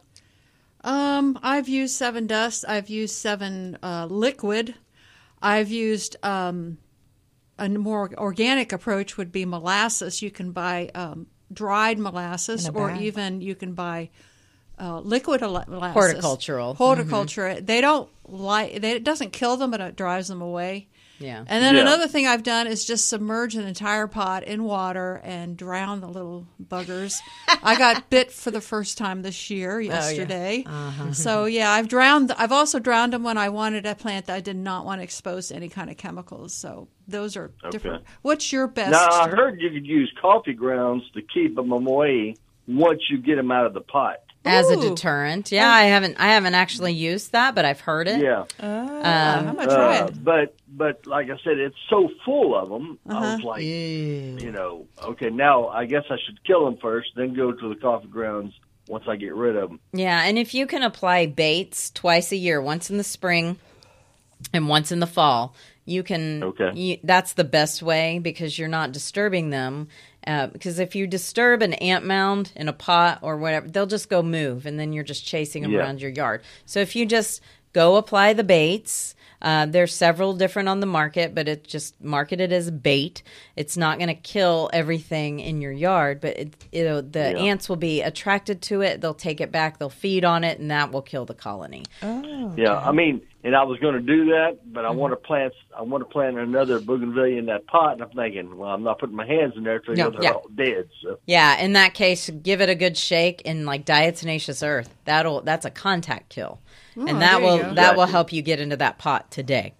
Um, I've used Seven Dust. I've used Seven uh, Liquid. I've used um, a more organic approach would be molasses. You can buy um, dried molasses, In a or bag. even you can buy uh, liquid al- molasses. Horticultural. Horticulture. They don't like. They, it doesn't kill them, but it drives them away. Yeah. And then Yeah. another thing I've done is just submerge an entire pot in water and drown the little buggers. I got bit for the first time this year, yesterday. Uh-huh. So yeah, I've drowned. I've also drowned them when I wanted a plant that I did not want to expose to any kind of chemicals. So those are Okay. different. What's your best? Now I heard you could use coffee grounds to keep them away once you get them out of the pot. As a Ooh. deterrent. Yeah, I haven't I haven't actually used that, but I've heard it. Yeah, I'm Um, gonna try uh, it. but but like I said, it's so full of them. I Uh-huh. was like, Ew. you know, okay, now I guess I should kill them first, then go to the coffee grounds once I get rid of them. Yeah, and if you can apply baits twice a year, once in the spring and once in the fall, you can. Okay. You, that's the best way because you're not disturbing them. Uh, because if you disturb an ant mound in a pot or whatever, they'll just go move, and then you're just chasing them Yeah. around your yard. So if you just go apply the baits. Uh, there's several different on the market, but it's just marketed as bait. It's not going to kill everything in your yard, but it, it'll, the Yeah. ants will be attracted to it. They'll take it back. They'll feed on it, and that will kill the colony. Oh, Yeah, I mean, and I was going to do that, but I want to plant. I want to plant another bougainvillea in that pot, and I'm thinking, well, I'm not putting my hands in there until No, they're yeah. all dead. So Yeah, in that case, give it a good shake and like diatomaceous earth. That'll that's a contact kill, Oh, and that there you will go. that will Gotcha. help you get into that pot today.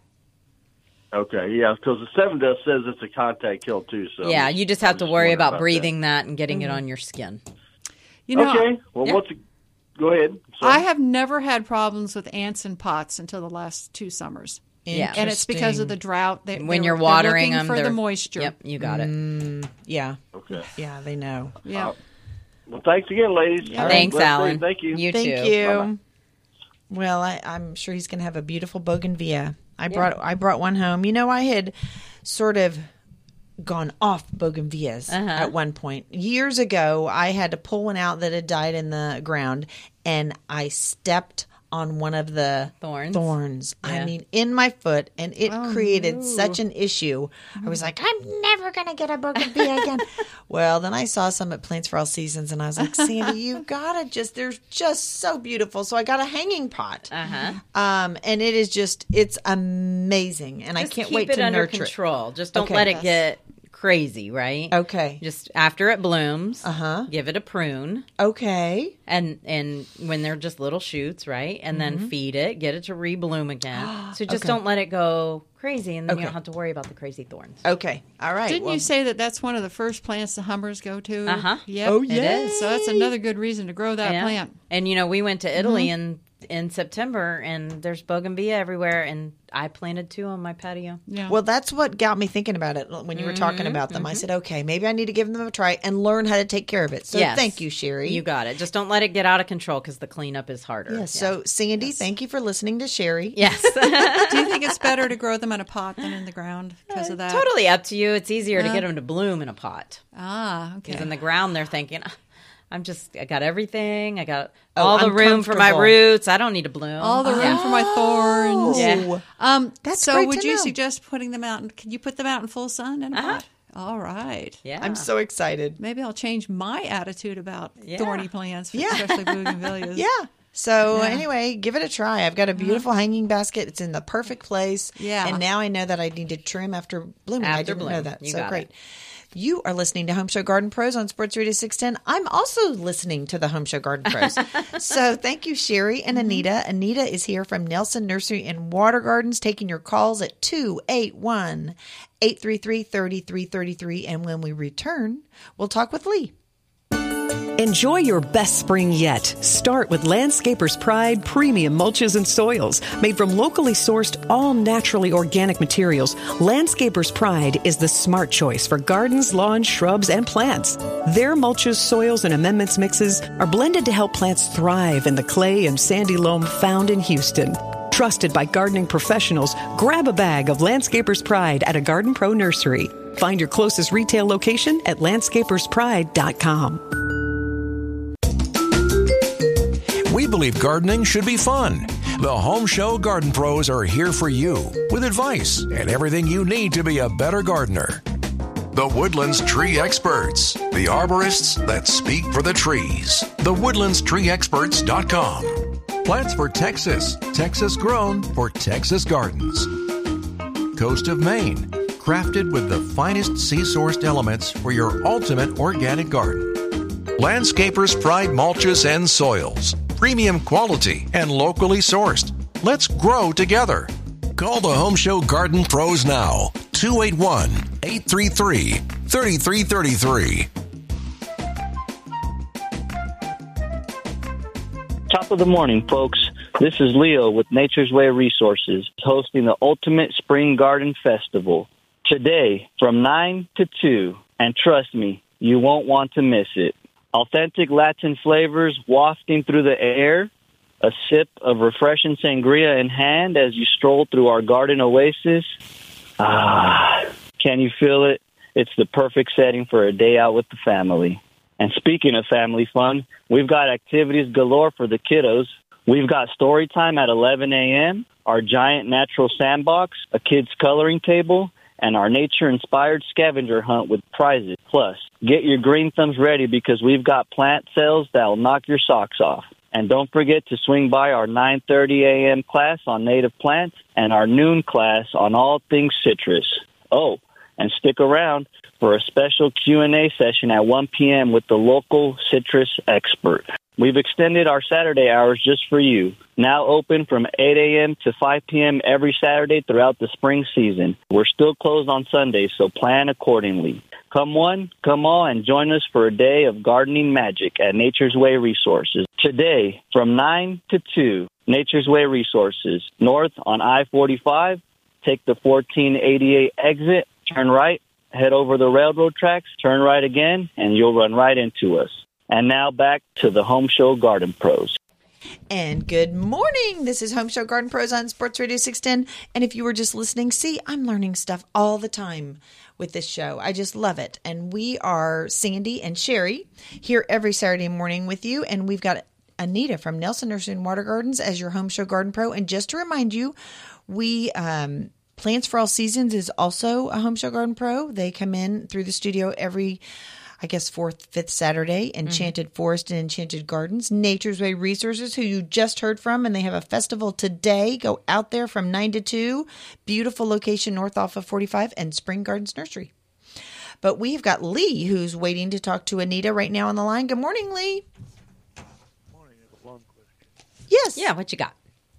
okay, yeah, because the seven dust says it's a contact kill too. So yeah, you just have to worry wondering about, about breathing that. and getting it on your skin. You know, okay, well, Yeah. what's? Go ahead. I have never had problems with ants in pots until the last two summers. Yeah. And it's because of the drought. They, When they you're were- they're watering looking them, for the they're- moisture. Yep, you got it. Mm, yeah. Okay. Yeah, they know. Yeah. Well, thanks again, ladies. Yeah. Have a Thanks, blessed day. Alan. Thank you. You Thank too. you. Bye-bye. Well, I, I'm sure he's going to have a beautiful bougainvillea. I Yeah. brought I brought one home. You know, I had sort of gone off bougainvilleas Uh-huh. at one point. Years ago, I had to pull one out that had died in the ground, and I stepped on one of the Thorns? thorns. I Yeah. mean, in my foot, and it Oh, created no. such an issue. I was like, I'm never going to get a bougainvillea again. Well, then I saw some at Plants for All Seasons, and I was like, Sandy, you gotta just, they're just so beautiful. So I got a hanging pot. Uh-huh. Um, and it is just, it's amazing. And I Just can't keep wait it to under nurture control. it. Just don't Okay. let it Yes. get crazy, right? Okay. Just after it blooms, Uh-huh. give it a prune. Okay. And and when they're just little shoots, right? And then Mhm. feed it, get it to rebloom again. So just Okay. don't let it go crazy, and then Okay. you don't have to worry about the crazy thorns. Okay. All right. Didn't well, you say that that's one of the first plants the hummers go to? Uh-huh. Yep. Oh, It yay. is. So that's another good reason to grow that Yeah. plant. And you know, we went to Italy Mm-hmm. in in September, and there's bougainvillea everywhere, and I planted two on my patio. Yeah. Well, that's what got me thinking about it when you were talking Mhm, about them. I said, okay, maybe I need to give them a try and learn how to take care of it. So Yes. thank you, Sherry. You got it. Just don't let it get out of control because the cleanup is harder. Yeah, so Sandy, thank you for listening to Sherry. Yes. Do you think it's better to grow them in a pot than in the ground because of that? Totally up to you. It's easier to Uh, get them to bloom in a pot. Ah, okay. Because in the ground, they're thinking, "Ah, I'm just, I got everything. I got Oh, all the I'm room for my comfortable." roots. I don't need to bloom. All the room Yeah. for my thorns. Yeah. Um, That's so great would to you know. suggest putting them out? In, can you put them out in full sun in a Uh-huh. pot? All right. Yeah. I'm so excited. Maybe I'll change my attitude about Yeah. thorny plants, Yeah. especially bougainvilleas. Yeah. So Yeah. anyway, give it a try. I've got a beautiful hanging basket. It's in the perfect place. Yeah. And now I know that I need to trim after blooming. I After didn't know bloom. that. You so got great. it. You are listening to Home Show Garden Pros on Sports Radio six ten. I'm also listening to the Home Show Garden Pros. So thank you, Sherry and Anita. Anita is here from Nelson Nursery and Water Gardens, taking your calls at two eight one, eight three three, three three three three. And when we return, we'll talk with Lee. Enjoy your best spring yet. Start with Landscaper's Pride Premium Mulches and Soils. Made from locally sourced, all naturally organic materials, Landscaper's Pride is the smart choice for gardens, lawns, shrubs, and plants. Their mulches, soils, and amendments mixes are blended to help plants thrive in the clay and sandy loam found in Houston. Trusted by gardening professionals, grab a bag of Landscaper's Pride at a Garden Pro nursery. Find your closest retail location at landscapers pride dot com. We believe gardening should be fun. The Home Show Garden Pros are here for you with advice and everything you need to be a better gardener. The Woodlands Tree Experts, the arborists that speak for the trees. the woodlands tree experts dot com. Plants for Texas, Texas grown for Texas gardens. Coast of Maine, crafted with the finest sea-sourced elements for your ultimate organic garden. Landscapers' Pride Mulches and Soils. Premium quality and locally sourced. Let's grow together. Call the Home Show Garden Pros now. two eight one, eight three three, three three three three. Top of the morning, folks. This is Leo with Nature's Way Resources, hosting the Ultimate Spring Garden Festival. Today, from nine to two, and trust me, you won't want to miss it. Authentic Latin flavors wafting through the air, a sip of refreshing sangria in hand as you stroll through our garden oasis. Ah, can you feel it? It's the perfect setting for a day out with the family. And speaking of family fun, we've got activities galore for the kiddos. We've got story time at eleven a.m., our giant natural sandbox, a kid's coloring table, and our nature-inspired scavenger hunt with prizes. Plus, get your green thumbs ready because we've got plant sales that'll knock your socks off. And don't forget to swing by our nine thirty a.m. class on native plants and our noon class on all things citrus. Oh, and stick around for a special Q and A session at one p.m. with the local citrus expert. We've extended our Saturday hours just for you. Now open from eight a.m. to five p.m. every Saturday throughout the spring season. We're still closed on Sundays, so plan accordingly. Come one, come all, and join us for a day of gardening magic at Nature's Way Resources. Today, from nine to two, Nature's Way Resources, north on I forty-five, take the fourteen eighty-eight exit, turn right, head over the railroad tracks, turn right again, and you'll run right into us. And now back to the Home Show Garden Pros. And good morning. This is Home Show Garden Pros on Sports Radio six ten. And if you were just listening, see, I'm learning stuff all the time with this show. I just love it. And we are Sandy and Sherry here every Saturday morning with you. And we've got Anita from Nelson Nursery and Water Gardens as your Home Show Garden Pro. And just to remind you, we um, Plants for All Seasons is also a Home Show Garden Pro. They come in through the studio every I guess, fourth, fifth Saturday, Enchanted mm-hmm. Forest and Enchanted Gardens, Nature's Way Resources, who you just heard from, and they have a festival today. Go out there from nine to two. Beautiful location north off of forty-five, and Spring Gardens Nursery. But we've got Lee, who's waiting to talk to Anita right now on the line. Good morning, Lee. Good morning. I have a long question. Yes. Yeah, what you got?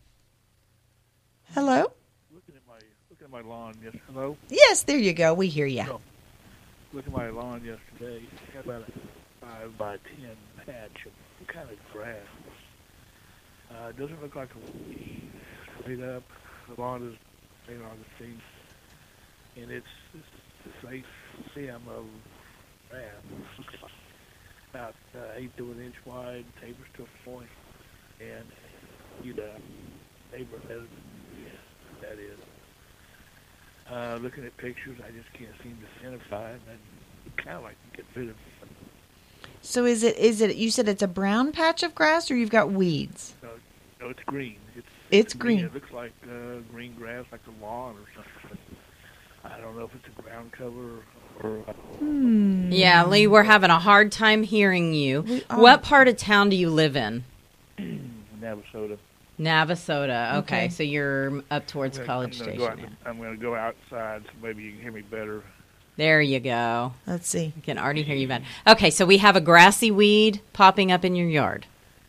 Hello? Looking at my, looking at my lawn, yes. Hello? Yes, there you go. We hear you. No. Look at my lawn yesterday. Got about a five by ten patch of kind of grass. Uh, it doesn't look like a weed. Straight up, the lawn is Saint Augustine, and it's, it's a safe stem of grass. About uh, eight to an inch wide, tapers to a point, and you know, neighborhood, yeah, that is. Uh, looking at pictures, I just can't seem to identify it. I'd kind of like to get rid of it. So is it, is it, you said it's a brown patch of grass or you've got weeds? No, no it's green. It's, it's green. green. It looks like uh, green grass, like a lawn or something. I don't know if it's a ground cover or... Uh, hmm. Yeah, Lee, we're having a hard time hearing you. What part of town do you live in? Navasota. Navasota. Okay, okay. So you're up towards I'm gonna, College I'm gonna Station. Go out, I'm going to go outside, so maybe you can hear me better. There you go. Let's see. I can already hear you better. Okay, so we have a grassy weed popping up in your yard.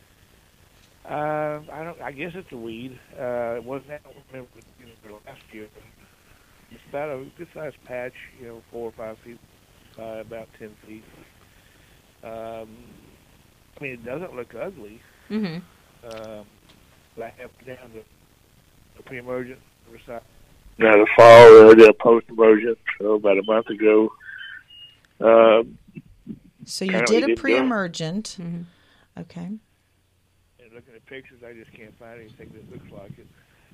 Uh, I don't. I guess it's a weed. Uh, it wasn't. I don't remember you know, last year. It's about a good-sized patch, you know, four or five feet by about ten feet. Um, I mean, it doesn't look ugly. Mm-hmm. Um, but I have down the, the pre-emergent side. Now the fall, I did a post-emergent, so about a month ago. Um, so you did a pre-emergent. Mm-hmm. Okay. And looking at pictures, I just can't find anything that looks like it.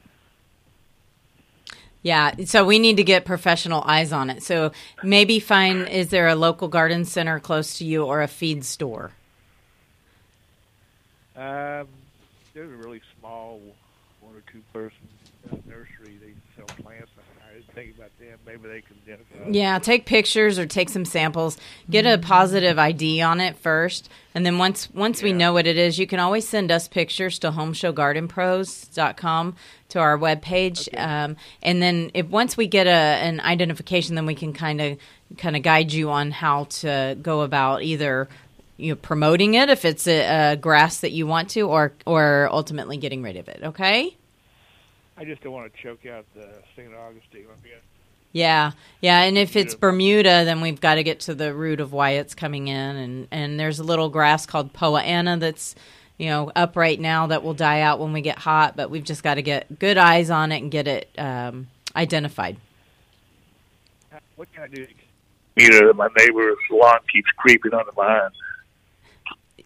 Yeah, so we need to get professional eyes on it. So maybe find, is there a local garden center close to you or a feed store? Um, there's a really small one or two person nursery. They sell plants. I didn't think about them. Maybe they can identify. Yeah, take pictures or take some samples. Get a positive I D on it first, and then once once yeah. we know what it is, you can always send us pictures to home show garden pros dot com to our webpage. Okay. Um, and then if once we get a an identification, then we can kind of kind of guide you on how to go about either you know, promoting it if it's a, a grass that you want to, or or ultimately getting rid of it. Okay. I just don't want to choke out the Saint Augustine. Yeah, yeah, and if it's Bermuda, then we've got to get to the root of why it's coming in. And, and there's a little grass called Poa Anna that's, you know, up right now that will die out when we get hot, but we've just got to get good eyes on it and get it um, identified. What can I do? You know, my neighbor's lawn keeps creeping under mine.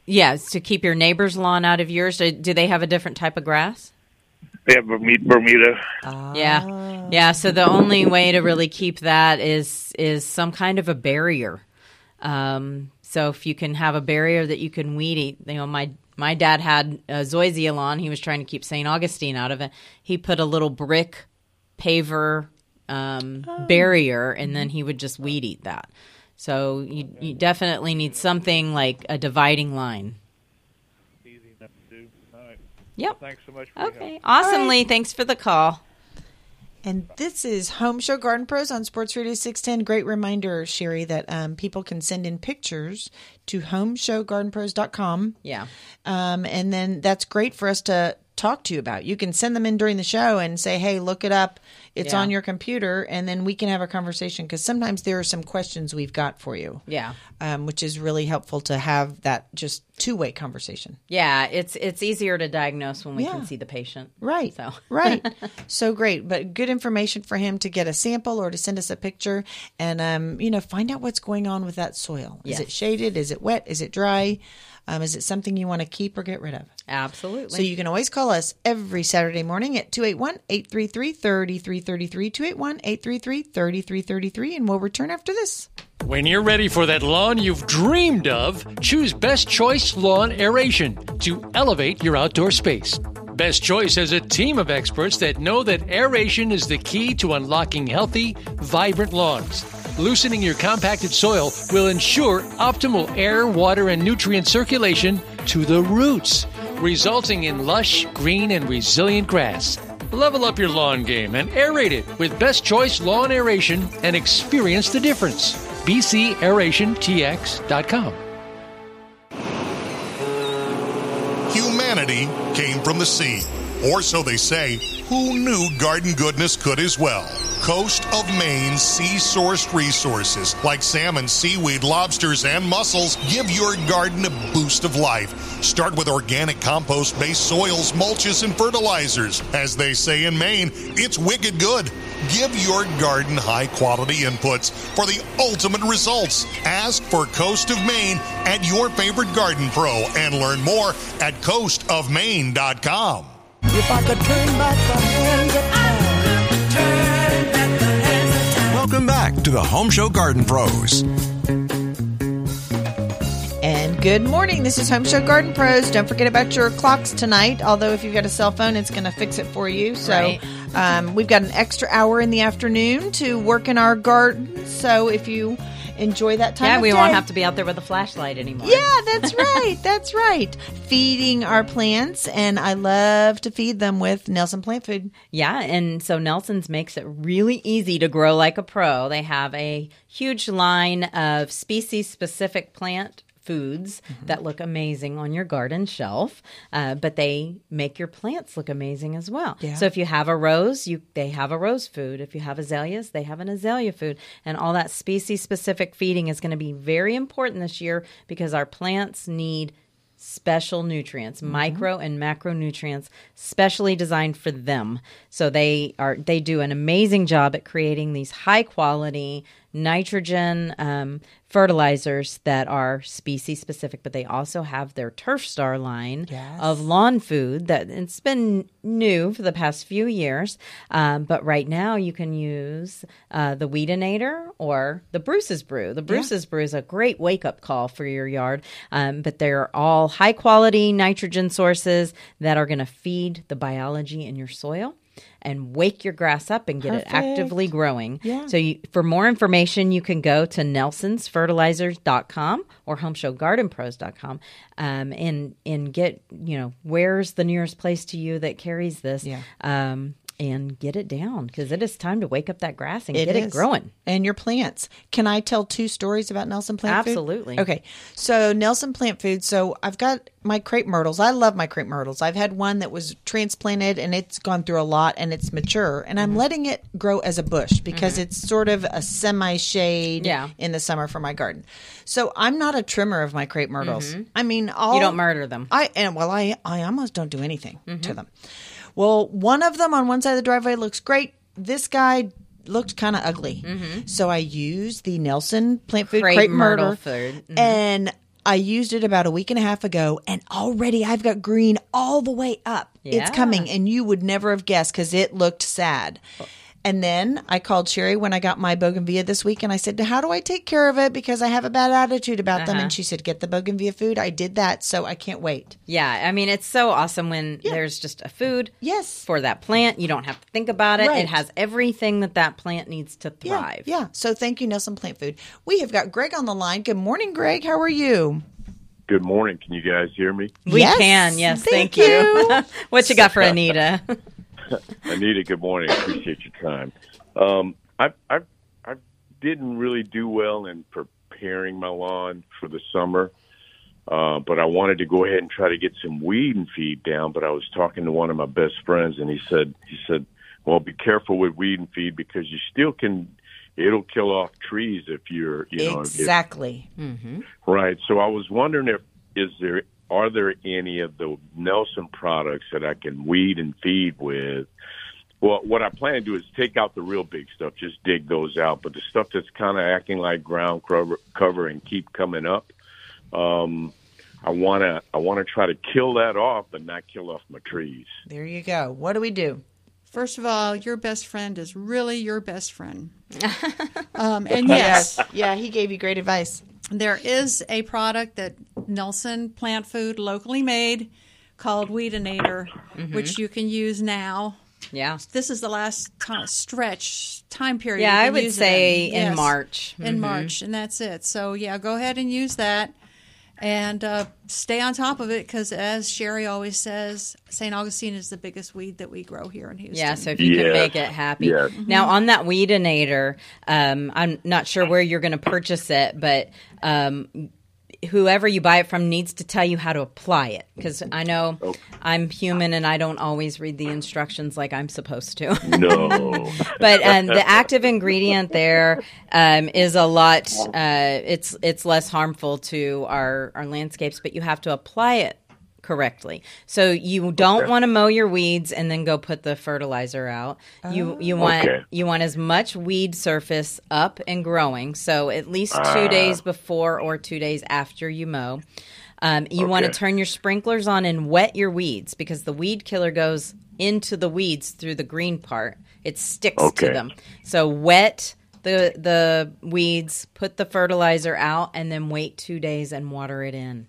Yes, to keep your neighbor's lawn out of yours. Do do they have a different type of grass? They have Bermuda. Bermuda. Yeah, yeah. So the only way to really keep that is is some kind of a barrier. Um, so if you can have a barrier that you can weed eat, you know, my my dad had a zoysia lawn. He was trying to keep Saint Augustine out of it. He put a little brick paver um, oh. barrier, and then he would just weed eat that. So you you definitely need something like a dividing line. Easy enough to do. All right. Yep. Thanks so much for your Okay. help. Awesome, Lee. Thanks for the call. And this is Home Show Garden Pros on Sports Radio six ten. Great reminder, Sherry, that um, people can send in pictures to home show garden pros dot com. Yeah. Um, and then that's great for us to talk to you about. You can send them in during the show and say, hey, look it up. It's Yeah. on your computer. And then we can have a conversation because sometimes there are some questions we've got for you. Yeah. Um, which is really helpful to have that just two-way conversation. Yeah, it's it's easier to diagnose when we Yeah. can see the patient. Right. So Right. So great. But good information for him to get a sample or to send us a picture and, um, you know, find out what's going on with that soil. Is Yes. it shaded? Is it wet? Is it dry? Um, is it something you want to keep or get rid of? Absolutely. So you can always call us every Saturday morning at two eight one, eight three three, three three three three, two eight one, eight three three, three three three three, and we'll return after this. When you're ready for that lawn you've dreamed of, choose Best Choice Lawn Aeration to elevate your outdoor space. Best Choice has a team of experts that know that aeration is the key to unlocking healthy, vibrant lawns. Loosening your compacted soil will ensure optimal air, water, and nutrient circulation to the roots, resulting in lush, green, and resilient grass. Level up your lawn game and aerate it with Best Choice Lawn Aeration and experience the difference. b c aeration t x dot com. Humanity came from the sea, or so they say. Who knew garden goodness could as well? Coast of Maine's sea-sourced resources like salmon, seaweed, lobsters, and mussels give your garden a boost of life. Start with organic compost-based soils, mulches, and fertilizers. As they say in Maine, it's wicked good. Give your garden high-quality inputs for the ultimate results. Ask for Coast of Maine at your favorite garden pro and learn more at coast of maine dot com. If I could turn back the hands of time, turn back the hands of time. Welcome back to the Home Show Garden Pros. And good morning. This is Home Show Garden Pros. Don't forget about your clocks tonight. Although if you've got a cell phone, it's going to fix it for you. So Right. um, we've got an extra hour in the afternoon to work in our garden. So if you enjoy that time, yeah, of we day, won't have to be out there with a flashlight anymore. Yeah, that's right. That's right. Feeding our plants, and I love to feed them with Nelson Plant Food. Yeah, and so Nelson's makes it really easy to grow like a pro. They have a huge line of species-specific plant foods Mm-hmm. that look amazing on your garden shelf, uh, but they make your plants look amazing as well. Yeah. So if you have a rose, you they have a rose food. If you have azaleas, they have an azalea food. And all that species-specific feeding is going to be very important this year because our plants need special nutrients, Mm-hmm. micro and macronutrients, specially designed for them. So they are they do an amazing job at creating these high quality nitrogen um, fertilizers that are species specific, but they also have their Turf Star line Yes. of lawn food that it's been new for the past few years. Um, but right now you can use uh, the Weedinator or the Bruce's Brew. The Bruce's Brew is a great wake up call for your yard, um, but they're all high quality nitrogen sources that are going to feed the biology in your soil and wake your grass up and get Perfect. it actively growing. Yeah. So you, for more information, you can go to nelsons fertilizers dot com or home show garden pros dot com um, and, and get, you know, where's the nearest place to you that carries this Yeah. um, and get it down because it is time to wake up that grass and It get is. it growing. And your plants. Can I tell two stories about Nelson Plant Food? Absolutely. Okay. So Nelson Plant Food. So I've got my crepe myrtles. I love my crepe myrtles. I've had one that was transplanted and it's gone through a lot and it's mature. And I'm letting it grow as a bush because Mhm. it's sort of a semi-shade Yeah. in the summer for my garden. So I'm not a trimmer of my crepe myrtles. Mhm. I mean, all, You don't murder them. I and well, I I almost don't do anything to Mhm. them. Well, one of them on one side of the driveway looks great. This guy looked kind of ugly. Mhm. So I used the Nelson Plant Food Crepe crepe myrtle myrtle food. Mhm. and I used it about a week and a half ago, and already I've got green all the way up. Yeah. It's coming, and you would never have guessed because it looked sad. And then I called Sherry when I got my bougainvillea this week, and I said, how do I take care of it? Because I have a bad attitude about them. Uh-huh. And she said, get the bougainvillea food. I did that, so I can't wait. Yeah, I mean, it's so awesome when there's just a food yes. for that plant. You don't have to think about it. Right. It has everything that that plant needs to thrive. Yeah, yeah. So thank you, Nelson Plant Food. We have got Greg on the line. Good morning, Greg. How are you? Good morning. Can you guys hear me? We Yes. can, yes. Thank Thank, you. What you got for Anita? Anita, good morning. I appreciate your time. Um, I, I, I didn't really do well in preparing my lawn for the summer, uh, but I wanted to go ahead and try to get some weed and feed down. But I was talking to one of my best friends, and he said, he said, well, be careful with weed and feed because you still can. It'll kill off trees if you're, you know, exactly. If, mm-hmm. right. So I was wondering if is there are there any of the Nelson products that I can weed and feed with? Well, what I plan to do is take out the real big stuff, just dig those out. But the stuff that's kind of acting like ground cover, cover and keep coming up, um, I want to I want to try to kill that off, but not kill off my trees. There you go. What do we do? First of all, your best friend is really your best friend. um, and yes. Yeah, he gave you great advice. There is a product that Nelson Plant Food locally made called Weedinator, mm-hmm. which you can use now. Yeah. This is the last time, stretch time period. Yeah, you I can would use say it in. in Yes, March. In Mhm. March, and that's it. So, yeah, go ahead and use that. And uh, stay on top of it because, as Sherry always says, Saint Augustine is the biggest weed that we grow here in Houston. Yeah, so if you Yes. can make it happy. Yes. Now, on that Weedinator, um, I'm not sure where you're going to purchase it, but um, whoever you buy it from needs to tell you how to apply it because I know Oh. I'm human and I don't always read the instructions like I'm supposed to. No. But um, the active ingredient there um, is a lot. Uh, it's it's less harmful to our our landscapes, but you have to apply it correctly. So you don't Okay. want to mow your weeds and then go put the fertilizer out. You you want Okay. you want as much weed surface up and growing. So at least two Ah. days before or two days after you mow. Um, you want to Okay. turn your sprinklers on and wet your weeds because the weed killer goes into the weeds through the green part. It sticks Okay. to them. So wet the the weeds, put the fertilizer out, and then wait two days and water it in.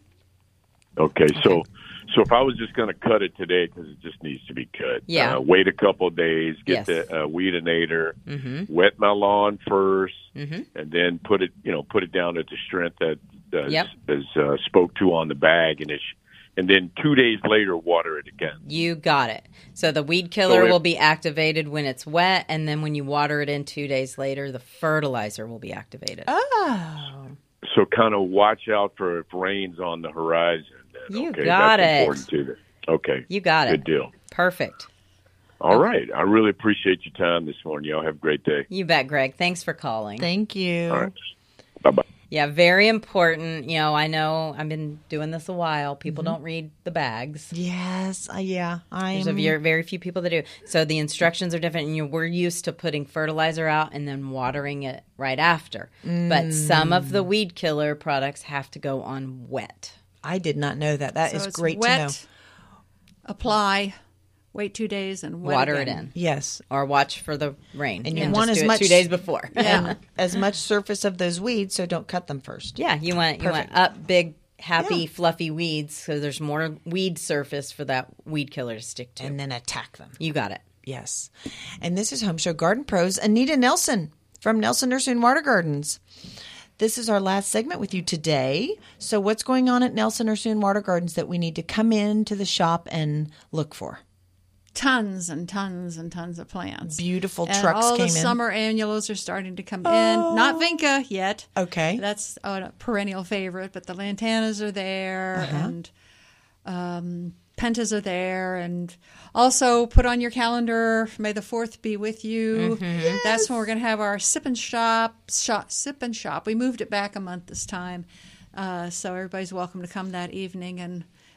Okay, so so if I was just going to cut it today because it just needs to be cut, Yeah. uh, wait a couple of days, get Yes. the uh, Weedinator, Mm-hmm. wet my lawn first, Mm-hmm. and then put it, you know, put it down at the strength that uh, Yep. is uh, spoke to on the bag, and it's, and then two days later water it again. You got it. So the weed killer So if- will be activated when it's wet, and then when you water it in two days later, the fertilizer will be activated. Oh. So kind of watch out for if rain's on the horizon. Then, You okay, got that's it. important too. Okay, You got it. Good deal. Perfect. All right, I really appreciate your time this morning. Y'all have a great day. You bet, Greg. Thanks for calling. Thank you. All right, bye bye. Yeah, very important. You know, I know I've been doing this a while. People Mm-hmm. don't read the bags. Yes, uh, yeah. There's a I'm. very, very few people that do. So the instructions are different. And you, we're used to putting fertilizer out and then watering it right after. But some of the weed killer products have to go on wet. I did not know that. That So is it's great wet, to know. Apply, wait two days, and wet Water again. it in. Yes. Or watch for the rain. And you just want as do it much two days before. and as much surface of those weeds, so don't cut them first. Yeah, you want you want Perfect. up big, happy, Yeah. fluffy weeds so there's more weed surface for that weed killer to stick to. And then attack them. You got it. Yes. And this is Home Show Garden Pros, Anita Nelson from Nelson Nursery and Water Gardens. This is our last segment with you today. So what's going on at Nelson Nursery and Water Gardens that we need to come into the shop and look for? Tons and tons and tons of plants. Beautiful and trucks all came the in. summer annuals are starting to come in. Not vinca yet. Okay. That's a perennial favorite, but the lantanas are there, Uh-huh. and um, pentas are there, and also put on your calendar. May the fourth be with you. Mm-hmm. That's when we're going to have our sip and shop, shop, sip and shop. We moved it back a month this time, uh, so everybody's welcome to come that evening and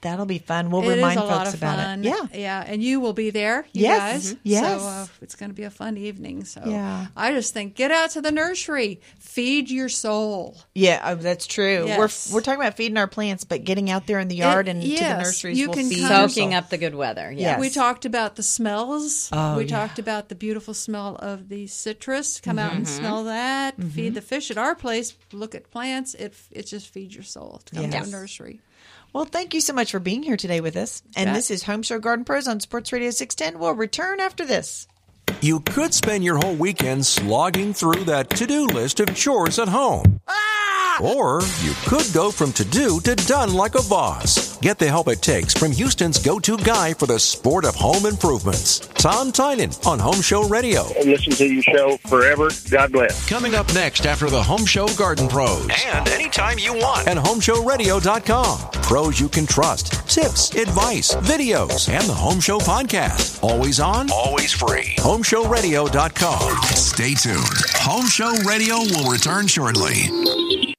That'll be fun. We'll it remind is a folks lot of about fun. it. Yeah. Yeah. And you will be there, you Yes. guys. Mhm. Yes. So uh, it's going to be a fun evening. So Yeah. I just think get out to the nursery, feed your soul. Yeah, oh, that's true. Yes. We're we're talking about feeding our plants, but getting out there in the yard It- and yes, to the nurseries you will can feed come- your Soaking soul. up the good weather. Yes. Yes. We talked about the smells. Oh, we yeah. talked about the beautiful smell of the citrus. Come out and Mhm. smell that. Mm-hmm. Feed the fish at our place. Look at plants. It it just feeds your soul to come to Yes. a nursery. Well, thank you so much for being here today with us. And Bet. this is Home Show Garden Pros on Sports Radio six ten. We'll return after this. You could spend your whole weekend slogging through that to-do list of chores at home. Or you could go from to-do to done like a boss. Get the help it takes from Houston's go-to guy for the sport of home improvements, Tom Tynan on Home Show Radio. I listen to your show forever. God bless. Coming up next after the Home Show Garden Pros. And anytime you want. At home show radio dot com. Pros you can trust. Tips, advice, videos, and the Home Show podcast. Always on, always free. home show radio dot com. Stay tuned. Home Show Radio will return shortly.